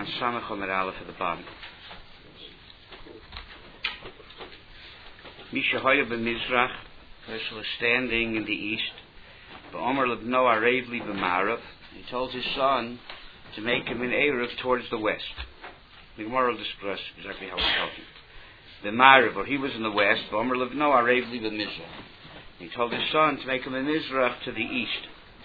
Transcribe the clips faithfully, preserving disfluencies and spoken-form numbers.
Siman Samach Omer Aleph at the bottom. Misha Hoya b'Mizrach, person was standing in the east. B'Omer Lebno Arevli b'Marav. He told his son to make him an Erev towards the west. The Gemara will discuss exactly how he's talking. B'Marav, or he was in the west. B'Omer Lebno Arevli b'Mizrach. He told his son to make him a Mizrach to the east.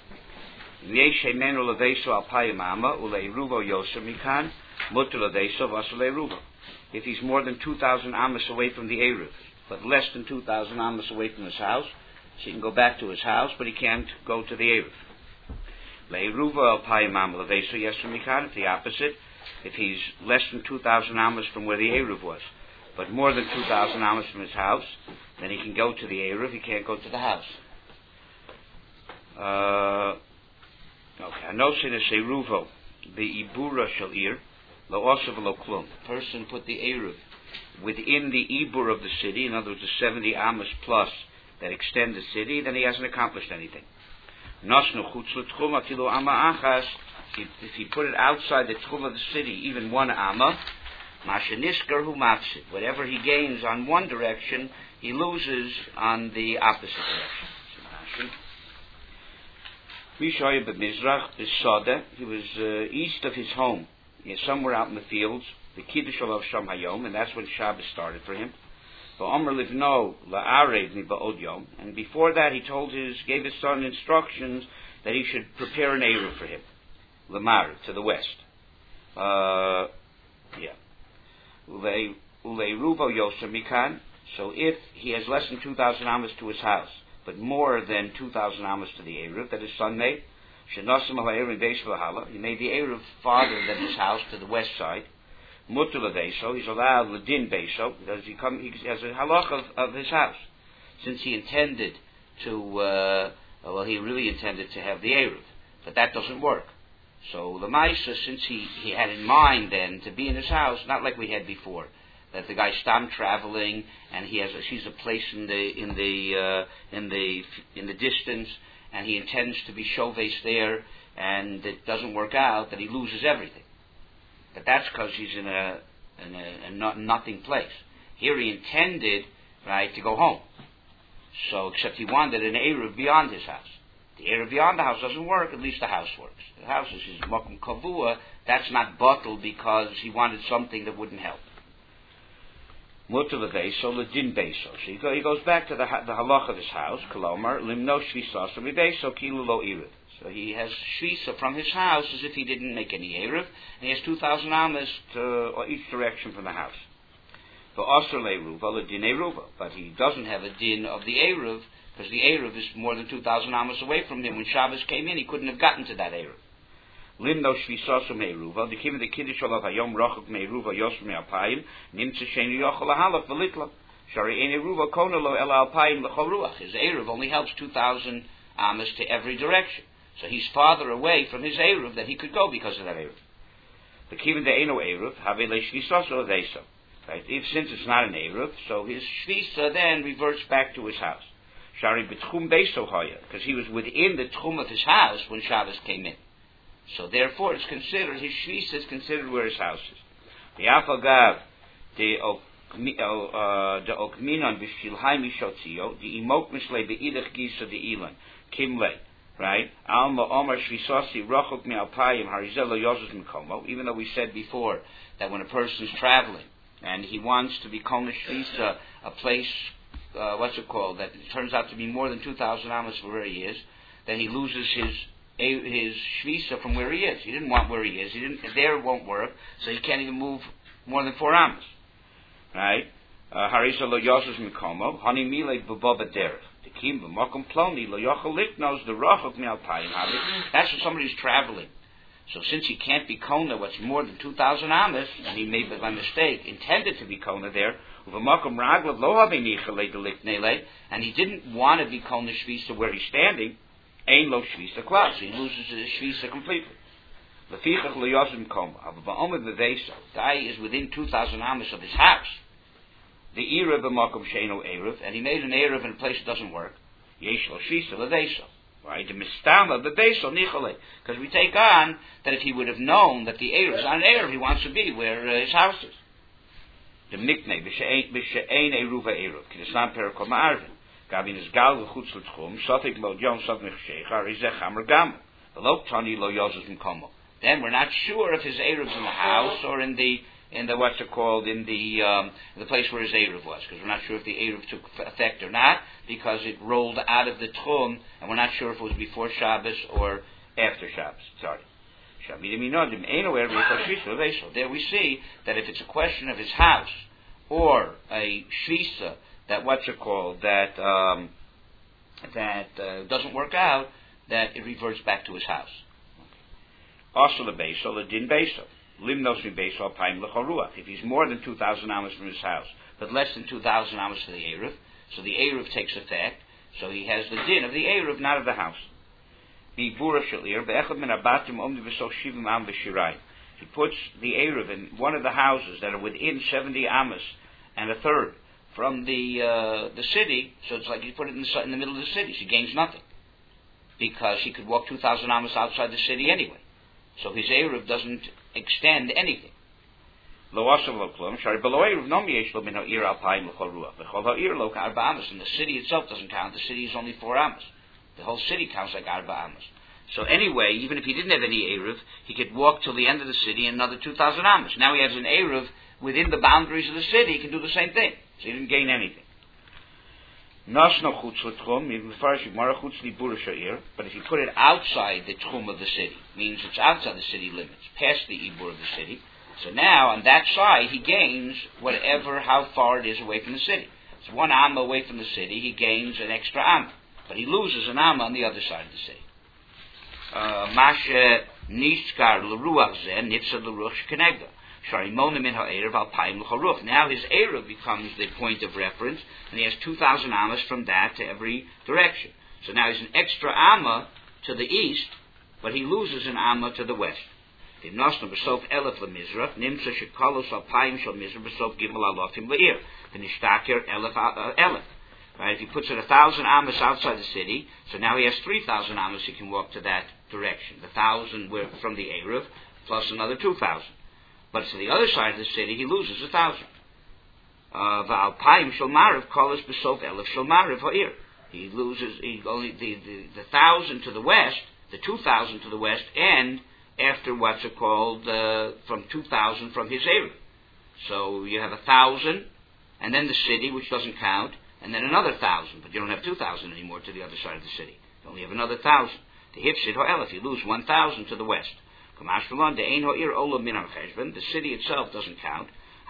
If he's more than two thousand amas away from the Erev, but less than two thousand amas away from his house, so he can go back to his house, but he can't go to the Erev. It's the opposite. If he's less than two thousand amas from where the Erev was, but more than two thousand amas from his house, then he can go to the Erev, he can't go to the house. Uh... Okay, I know say the Seruvo, the Ibura Shalir, Lo Osav Lo Klum. The person put the Erev within the Ibur of the city, in other words, the seventy Amos plus that extend the city, then he hasn't accomplished anything. Nosnu Chutz L'Tchum Afilu Amma Achas, if he put it outside the Tchum of the city, even one Amma, Mashaniskar Hu Mafsid. Whatever he gains on one direction, he loses on the opposite direction. Mishoya b'Mizrach b'Soda. He was uh, east of his home, he was somewhere out in the fields. The Kiddush of Shom Hayom, and that's when Shabbos started for him. V'Omer Livno la'arev mi ba'od yom. And before that, he told his, gave his son instructions that he should prepare an erev for him, l'mar, to the west. Uh, yeah. Ulei ulei ruvo yoser mikan. So if he has less than two thousand amas to his house, but more than two thousand amas to the Erev that his son made, he made the Erev farther than his house to the west side. Mutul Beso, he's allowed Ladin Beso, because he, come, he has a halach of, of his house. Since he intended to, uh, well, he really intended to have the Erev, but that doesn't work. So the Maisa, since he, he had in mind then to be in his house, not like we had before, that the guy stopped traveling and he has a, sees a place in the in the uh, in the in the distance, and he intends to be shoves there, and it doesn't work out, that he loses everything. But that's because he's in a in a, a not, nothing place. Here he intended, right, to go home. So except he wanted an Erev beyond his house. The Erev beyond the house doesn't work. At least the house works. The house is his makom kavua. That's not bottled because he wanted something that wouldn't help. Mutal Beso, Ladin Beso. So he, go, he goes back to the, the halach of his house, Kolomar, Limno Shvisa, so Beso, Kilu Lo Erev. So he has Shvisa from his house as if he didn't make any Erev, and he has two thousand amas to each direction from the house. For Osir Le Ruva, Ladin Eruva. But he doesn't have a din of the Erev, because the Erev is more than two thousand amas away from him. When Shabbos came in, he couldn't have gotten to that Erev. Limno Shvisasu Meiruva, the Kim the Kiddush of Hayom Rochuk Meiruva Yosmi Alpayim, Nimtza Sheni Yochel Halach Velitla, Shari Ene Ruva Konalo El Alpayim Lechoruach. His Erev only helps two thousand amas to every direction. So he's farther away from his Erev than he could go because of that Erev. The Kim the Eno Erev, Havele Shvisasu Adeso. Right? If since it's not an Erev, so his Shvisa then reverts back to his house. Shari B'Tchum Beso Hoya, because he was within the Tchum of his house when Shabbos came in. So therefore, it's considered, his shvisa is considered where his house is. The Afagav, the Okminon B'Shilhai Mishotzio, the Imok Mishle Be'idach Gisa the Ilan, Kimle, right? Alma Omar Shvisasi Rochok Mi Alpayim Harizelo Yozus Mikomo. Even though we said before that when a person is traveling and he wants to become a shvisa, a place, uh, what's it called, that it turns out to be more than two thousand amas from where he is, then he loses his his shvisa from where he is. He didn't want where he is. He didn't. There won't work, so he can't even move more than four amas. Right? Harisa lo yosus mikomo hani mile b'boba derech. The kim b'makom ploni lo yochel liknos the rochok mi alpayim havik. That's when somebody's traveling. So since he can't be kona, what's more than two thousand amas, and he made by mistake intended to be kona there, u'v'makom raglav lo havinichale deliknele, and he didn't want to be kona shvisa where he's standing. Ein lo shvisa klas, so he loses his shvisa completely. Lefichach lo yosim koma, aber ba'omer beveso, guy is within two thousand amas of his house. The erev b'makom sheino erev, and he made an erev in a place that doesn't work. Yesh lo shvisa leveso. Right? Because we take on that if he would have known that the Erev is on an Erev, he wants to be where uh, his house is. The mikne b'she'ein eruva eruv k'nisam perakol ma'arvin gavin is gal v'chutz l'tchum sofik lo yom sof mechsheich arizeh chamer gamu v'lo tani lo yozuz mkomo. Then we're not sure if his Erev's in the house or in the in the what's it called in the um, the place where his Erev was, because we're not sure if the Erev took effect or not, because it rolled out of the tchum, and we're not sure if it was before Shabbos or after Shabbos. Sorry. There we see that if it's a question of his house or a shvisa that what's it called that um, that uh, doesn't work out, that it reverts back to his house. Also the beso, the din beso, limnos mi beso paim lecharuach. If he's more than two thousand amos from his house, but less than two thousand amos to the eruv, so the eruv takes effect. So he has the din of the eruv, not of the house. He puts the Erev in one of the houses that are within seventy amos and a third from the uh, the city, so it's like he put it in the, in the middle of the city, so he gains nothing. Because he could walk two thousand amos outside the city anyway. So his Erev doesn't extend anything. And the city itself doesn't count, the city is only four amos. The whole city counts like Arba Amos. So anyway, even if he didn't have any Erev, he could walk till the end of the city and another two thousand Amos. Now he has an Erev within the boundaries of the city, he can do the same thing. So he didn't gain anything. But if you put it outside the Tchum of the city, means it's outside the city limits, past the Ibur of the city, so now on that side he gains whatever, how far it is away from the city. So one Amma away from the city, he gains an extra Amma. But he loses an Amma on the other side of the city. Mashe nishkar l'ruach zeh nitzad l'ruach shkenegda. Sharimona min ha'erev al payim l'charuch. Now his erev becomes the point of reference, and he has two thousand Ammas from that to every direction. So now he's an extra Amma to the east, but he loses an Amma to the west. V'nosna b'sof elef l'mizrach nimtza shekalos al payim shal mizrach b'sof gimel alofim l'ir. V'nishtaker elef elef. Right? If he puts it a thousand amos outside the city, so now he has three thousand amos he can walk to that direction. The thousand from the Erev, plus another two thousand. But to the other side of the city, he loses a thousand. V'alpayim shalmariv kolas b'sof elef shalmariv ha'ir. He loses he only the, the, the thousand to the west, the two thousand to the west, and after what's it called uh, from two thousand from his Erev. So you have a thousand, and then the city, which doesn't count. And then another thousand, but you don't have two thousand anymore to the other side of the city. You only have another thousand. The hifsid ha'elef, you lose one thousand to the west. The city itself doesn't count.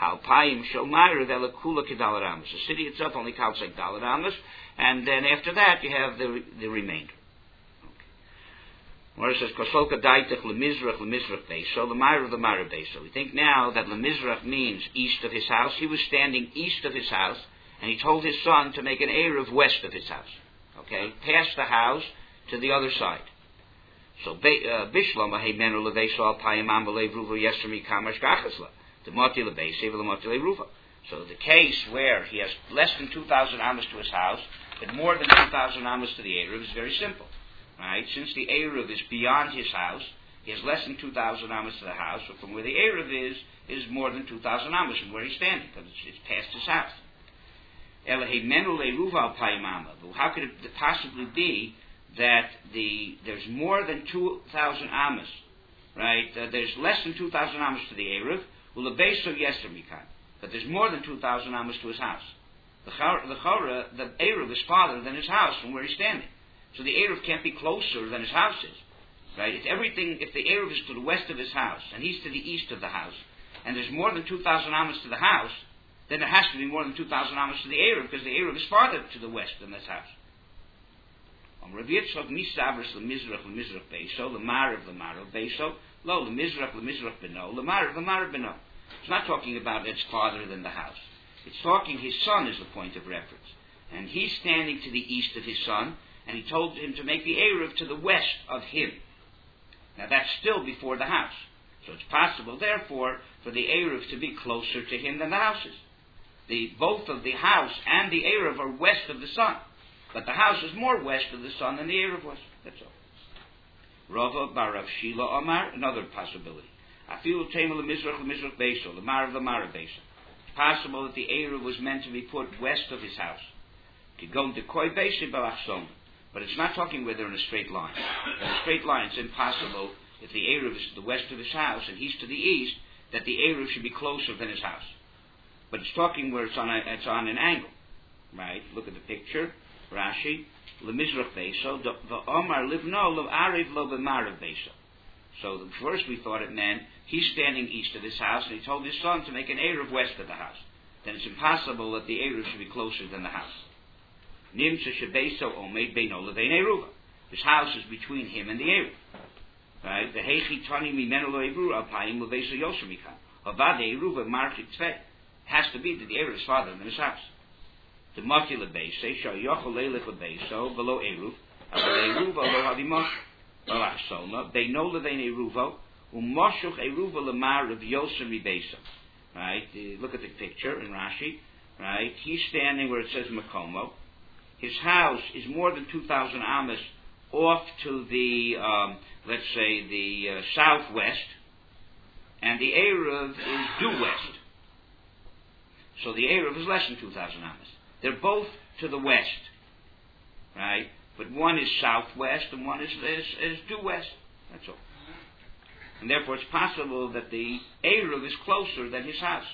The city itself only counts like daled amos, and then after that you have the the remainder. Where it says kosolka daitech lemizrach lemizrach beiso lemirav lemirav beiso. We think now that lemizrach means east of his house. He was standing east of his house. And he told his son to make an Erev west of his house. Okay? Past the house to the other side. So, Bishlama, hey, menu leveso al payimam v'lev ruva yesrami kamash gachasla. The moti levese v'lemoti leruva. So, the case where he has less than two thousand amos to his house, but more than two thousand amos to the Erev is very simple. Right? Since the Erev is beyond his house, he has less than two thousand amos to the house, but from where the Erev is, is more than two thousand amos from where he's standing, because it's, it's past his house. How could it possibly be that the there's more than two thousand amos, right? Uh, there's less than two thousand amos to the Erev. Well, the base of Yester Mikan, but there's more than two thousand amos to his house. The Chora, the Erev is farther than his house from where he's standing, so the Erev can't be closer than his house is, right? If everything, if the Erev is to the west of his house and he's to the east of the house, and there's more than two thousand amos to the house, then there has to be more than two thousand amos to the Erev, because the Erev is farther to the west than this house. It's not talking about it's farther than the house. It's talking his son is the point of reference. And he's standing to the east of his son, and he told him to make the Erev to the west of him. Now that's still before the house. So it's possible, therefore, for the Erev to be closer to him than the house is. The, both of the house and the Erev are west of the sun. But the house is more west of the sun than the Eruv was. That's all. Rava bar Rav Shila Omar, another possibility. Afilu Tema Lemizrach Lemizrach Beiso, Lemarav Lemarav Beiso. It's possible that the Eruv was meant to be put west of his house. To go to Koi Beiso Balachsom. But it's not talking where they're in a straight line. In a straight line, it's impossible if the Eruv is to the west of his house and he's to the east, that the Eruv should be closer than his house. But it's talking where it's on a, it's on an angle. Right? Look at the picture. Rashi. Lemizrach Beiso. V'omar livno lo ariv lo b'marav Beiso. So the first we thought it meant he's standing east of his house and he told his son to make an Eruv west of the house. Then it's impossible that the Eruv should be closer than the house. Nimsa shebeso omed beino levein Eruva. His house is between him and the Eruv. Right? The heichi tani mimenu lo Eruv alpayim leveso yoshemikan. Havad Eruva marchik tzvei. Has to be that the Eruv is farther than his house. The mati lebeise shal yochel leilich lebeso below Eruv. Avol Eruva lo havimosh. Balachsoma beino levein Eruvo umoshuch Eruva lemar of Yosem ribeso. Right? Uh, look at the picture in Rashi. Right? He's standing where it says Makomo. His house is more than two thousand amas off to the, um, let's say, the uh, southwest, and the Eruv is due west. So the Eruv is less than two thousand amas. They're both to the west, right? But one is southwest and one is, is, is due west. That's all. And therefore it's possible that the Eruv is closer than his house.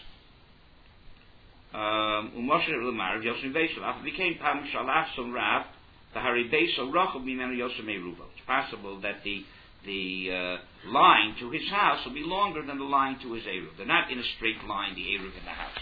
Um, it became Pam Shalach Son Rav, the Haribeso Rochel Mimenu Yosem Eruvo. It's possible that the the uh, line to his house will be longer than the line to his Eruv. They're not in a straight line, the Eruv and the house.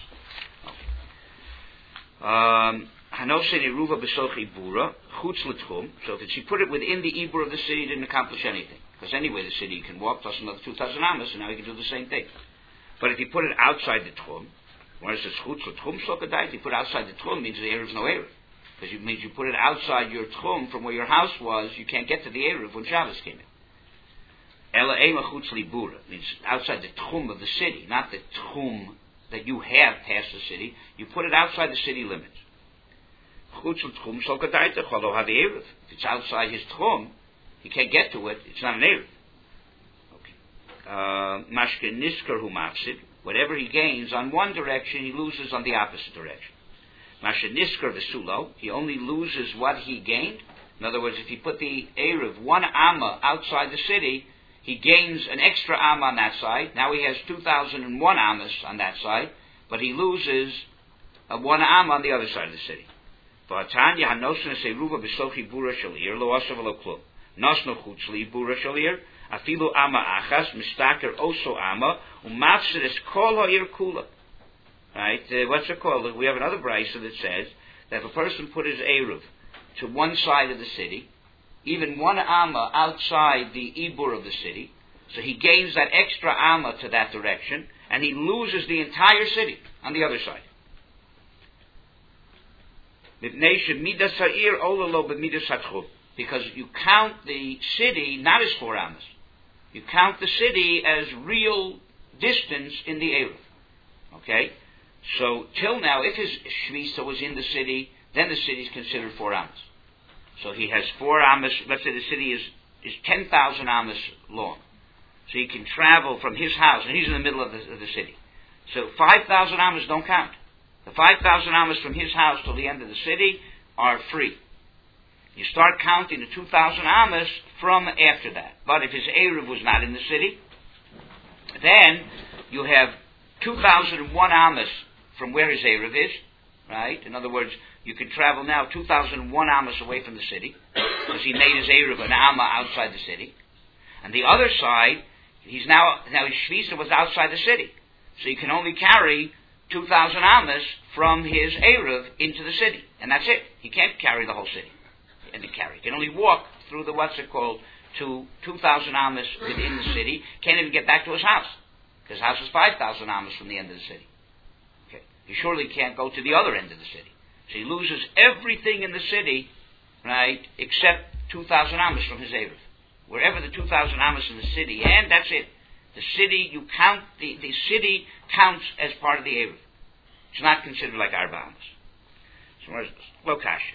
Hanosen Eruva Besochi Bura, Chutz L'Tchum. So that she put it within the Ibur of the city didn't accomplish anything. Because anyway the city you can walk plus another two thousand amas, and now you can do the same thing. But if you put it outside the Tchum, when it says Chutz L'Tchum Slokadait, you put outside the Tchum means the Eruv is no Eruv. Because it means you put it outside your Tchum from where your house was, you can't get to the Eruv when Shabbos came in. Ela Ema Chutz Libura means outside the Tchum of the city, not the Tchum that you have past the city. You put it outside the city limits. Chutz L'Tchum Slokadait Cholo have the Eruv. If it's outside his Tchum, he can't get to it, it's not an Eruv. Okay. Mashke Nisker Hu Mafsid. Whatever he gains on one direction, he loses on the opposite direction. Masha Nisker Vesulo, he only loses what he gained. In other words, if he put the Eruv one Amma outside the city, he gains an extra Amma on that side. Now he has two thousand one Ammas on that side, but he loses a one Amma on the other side of the city. V'atanya hanosna Eruva Besochi Bura Shalir Lo Asav Lo Klum Nosno Chutzli Bura Shalir Afilu Amma Achas Mistaker Oso Amma Umafsid Kol Ha'ir Kula. Right? Uh, what's it called? We have another brisa that says that if a person put his Eruv to one side of the city, even one Amma outside the Ibur of the city, so he gains that extra Amma to that direction, and he loses the entire city on the other side. Because you count the city not as four Ammas. You count the city as real distance in the Eruv. Okay? So, till now, if his Shvisa was in the city, then the city is considered four Ammas. So he has four Ammas, let's say the city is, is ten thousand Ammas long. So he can travel from his house, and he's in the middle of the, of the city. So five thousand Ammas don't count. The five thousand Ammas from his house till the end of the city are free. You start counting the two thousand Ammas from after that. But if his Eruv was not in the city, then you have two thousand one Ammas from where his Eruv is, right? In other words, you can travel now two thousand one Ammas away from the city, because he made his Eruv an Amma outside the city. And the other side, he's now, now his Shvisa was outside the city. So he can only carry two thousand Ammas from his Eruv into the city. And that's it. He can't carry the whole city. And he carry. He can only walk through the, what's it called, to two thousand Ammas within the city. Can't even get back to his house. His house is five thousand Ammas from the end of the city. Okay. He surely can't go to the other end of the city. So he loses everything in the city, right, except two thousand Ammas from his Eruv. Wherever the two thousand Ammas in the city, and that's it. The city, you count, the, the city counts as part of the Eruv. It's not considered like Arba Ammas. So where's Lokash?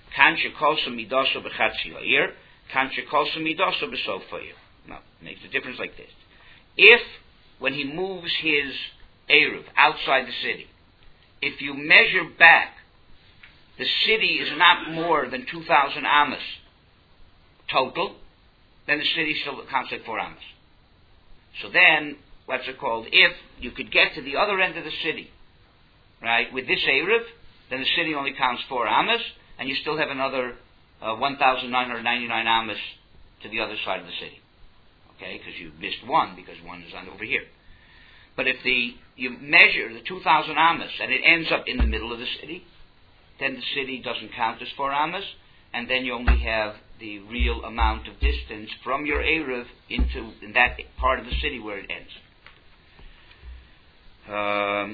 Kan shekolsa midaso b'chatzi ha'ir, kan shekolsa midaso b'sof ha'ir. Now, it makes a difference like this. If, when he moves his Eruv outside the city, if you measure back, the city is not more than two thousand amas total, then the city still counts like four amas. So then, what's it called? If you could get to the other end of the city, right, with this Eruv, then the city only counts four amas, and you still have another uh, one thousand nine hundred ninety-nine amas to the other side of the city. Okay, because you missed one, because one is on over here. But if the you measure the two thousand amas, and it ends up in the middle of the city, then the city doesn't count as four amas, and then you only have the real amount of distance from your Eruv into in that part of the city where it ends. Um,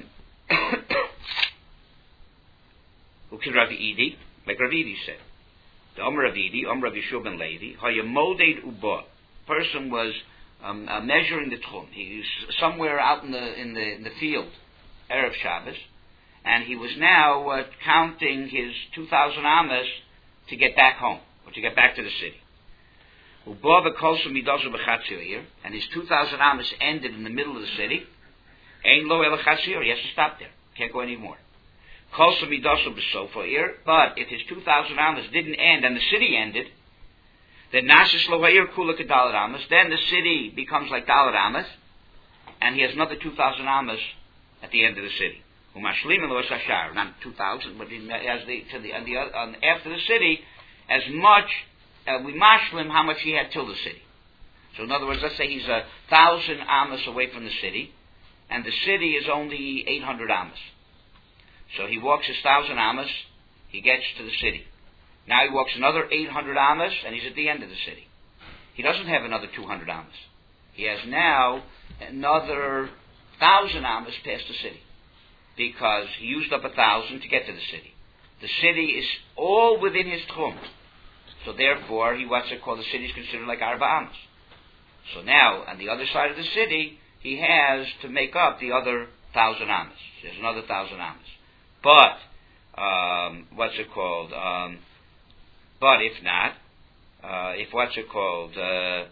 Ukid Ravi Idi, like Ravi Idi said, the Omer Ravi Idi, Omer Ravi Yeshua ben Levi, Hayamoded Uba. Person was um, uh, measuring the tchum. He was somewhere out in the in the in the field, Erev Shabbos, and he was now uh, counting his two thousand amas to get back home or to get back to the city. And his two thousand amas ended in the middle of the city. Ein lo el chatzir. He has to stop there. Can't go anymore. But if his two thousand amas didn't end and the city ended, then Nasis lo ha'ir kula kedalat amas. Then the city becomes like dalat amas, and he has another two thousand amas at the end of the city. Umashlim lo sashar, not two thousand, but in, as the to the, on the on, after the city, as much uh, we mashlim how much he had till the city. So in other words, let's say he's a thousand amas away from the city, and the city is only eight hundred amas. So he walks his thousand amas, he gets to the city. Now he walks another eight hundred amas, and he's at the end of the city. He doesn't have another two hundred amas. He has now another thousand amas past the city, because he used up a thousand to get to the city. The city is all within his tchum. So therefore, he what's it called? The city is considered like arba amas. So now, on the other side of the city, he has to make up the other thousand amas. There's another thousand amas. But, um, what's it called? Um, but if not, uh, if what's it called? Uh,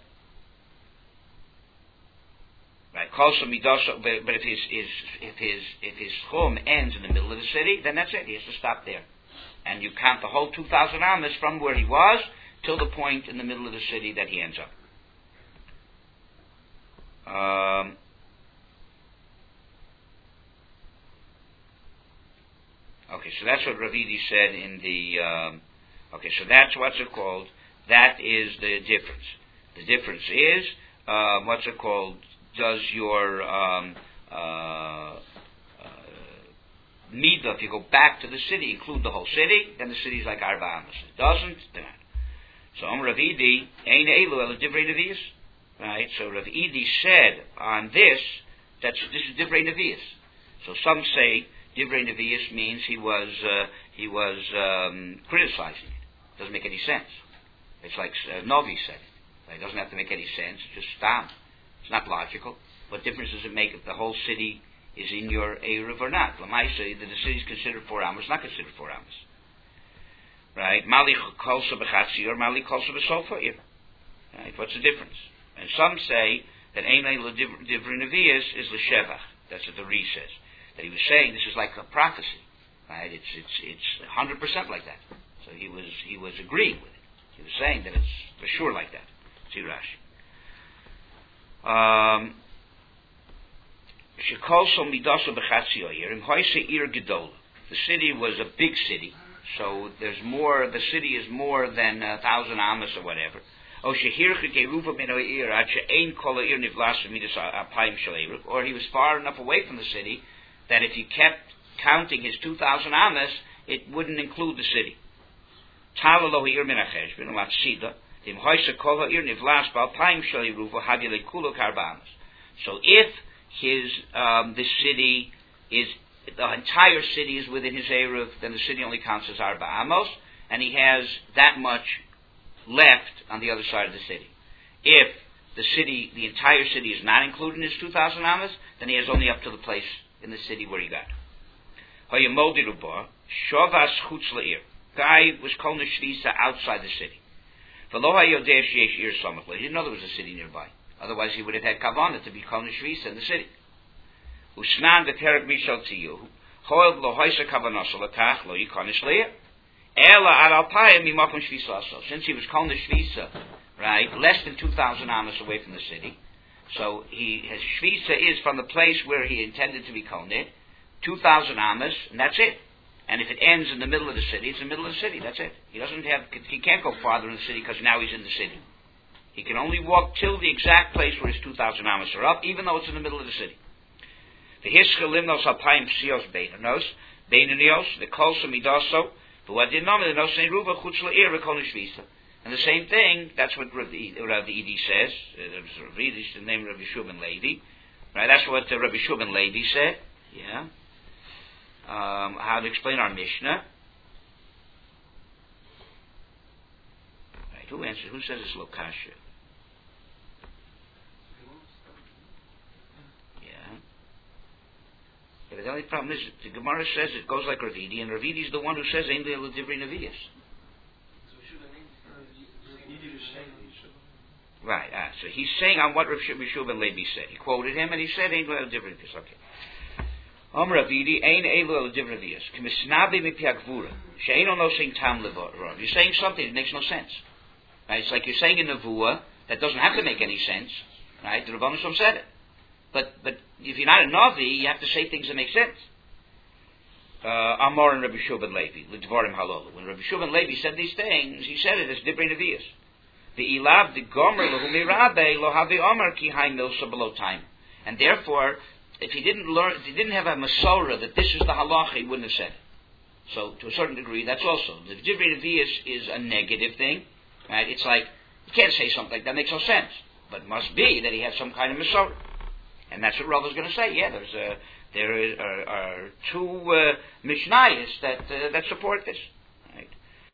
right, but, but if his, his if his if his chum ends in the middle of the city, then that's it. He has to stop there, and you count the whole two thousand amas from where he was till the point in the middle of the city that he ends up. Um, Okay, so that's what Ravidi said in the, um, okay, so that's what's it called, that is the difference. The difference is, uh, what's it called, does your, um, uh, uh, midah, if you go back to the city, include the whole city, then the city is like arba amas. It doesn't, then. So, Om Ravidi, ein elu el divrei nevius, right, so Ravidi said on this, that's, this is divrei nevius. So some say, Divrei Nevius means he was uh, he was um, criticizing it. Doesn't make any sense. It's like uh, Novi said it. It doesn't have to make any sense. It's just stam. It's not logical. What difference does it make if the whole city is in your Eruv or not? Lamaisa, that the city is considered four amas, not considered four amas. Right? Mali kolsa b'chatzi or mali kolsa b'sofa. Right? What's the difference? And some say that ein Divrei Nevius is l'shevach. That's what the Re says. That he was saying this is like a prophecy, right? It's it's it's a hundred percent like that. So he was he was agreeing with it. He was saying that it's for sure like that. See Rashi. Um, the city was a big city, so there's more. The city is more than a thousand amas or whatever. Or he was far enough away from the city that if you kept counting his two thousand amas, it wouldn't include the city. So if his um, the city is the entire city is within his eruv, then the city only counts as arba amos, and he has that much left on the other side of the city. If the city, the entire city is not included in his two thousand amas, then he has only up to the place in the city where he got. guy was calling the Shvisa outside the city. He didn't know there was a city nearby. Otherwise he would have had Kavanah to be calling the Shvisa in the city. Usnan the Terek Mishal Tiyu, Hoil lo Hoisa Kavanah Latach lo Yikonish Leah. Ela Ad Alpayim Mimakum Shvisa. Since he was calling the Shvisa, right, less than two thousand amas away from the city. So he his Shvisa is from the place where he intended to be calling it, two thousand amas, and that's it. And if it ends in the middle of the city, it's in the middle of the city. That's it. He doesn't have. He can't go farther in the city because now he's in the city. He can only walk till the exact place where his two thousand amas are up, even though it's in the middle of the city. The hischelimnos alpayim psios beinanos beinanios the kolsa midaso v'uadinomenos neiruva chutz le'ir v'kol nishvisa. And the same thing. That's what Rabbi, Rabbi Edi says. Uh, Rabbi Edi is the name of Rabbi Shubin Levi. Right. That's what uh, Rabbi Shubin Levi said. Yeah. Um, how to explain our Mishnah. Right, who answers? Who says it's Lokasha? Yeah. Yeah, but the only problem is the Gemara says it goes like Ravidi, and Ravidi is the one who says Ein Le'el Divrei Nevius. Right, ah, so he's saying on what Rav Shubin Levi said. He quoted him and he said Ein Le'el Divrei Nevius. Okay. Om Ravidi, Ein Elo Divravias, Kmisnabi Mipiagvura, Sheino no sing Tam Levar. You're saying something that makes no sense. Right? It's like you're saying in Nevuah that doesn't have to make any sense. Right? The Rebbeinu Shalom said it. But but if you're not a Navi, you have to say things that make sense. Uh, Amor and Rabbi Shubin Levi, L'Dvarim Halolu. When Rabbi Shubin Levi said these things, he said it as Divrei Nevias. The Ilav, the Gomer, Lohumi Rabbe, Lohavi Omer, Ki Haim Milsa below time. And therefore, if he didn't learn, if he didn't have a Masorah that this is the halacha, he wouldn't have said it. So, to a certain degree, that's also the Divrei Nevius is a negative thing, right? It's like you can't say something like that makes no sense, but it must be that he has some kind of Masorah, and that's what Rav is going to say. Yeah, there's a, there is, are, are two uh, Mishnayos that uh, that support this.